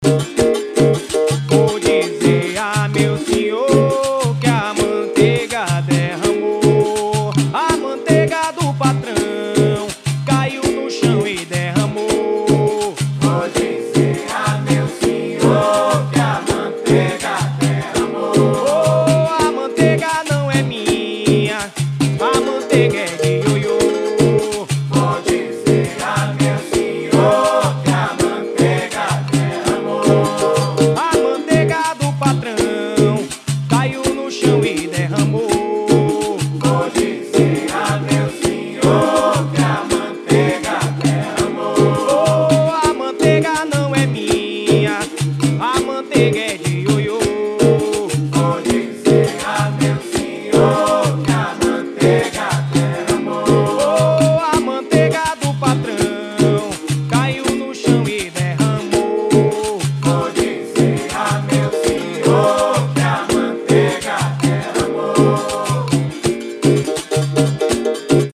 Vou dizer a meu senhor que a manteiga derramou. A manteiga do patrão caiu no chão e derramou. Vou dizer a meu senhor que a manteiga derramou. Oh, a manteiga não é minha, a manteiga é de ioiô. Vou dizer a meu senhor que a manteiga derramou. A manteiga do patrão caiu no chão e derramou. Vou dizer a meu senhor que a manteiga derramou. Oh, a manteiga não é minha, a manteiga é de ioiô. Vou dizer a meu senhor que a manteiga derramou. Oh, a manteiga do patrão caiu no chão e derramou. Vou dizer a meu senhor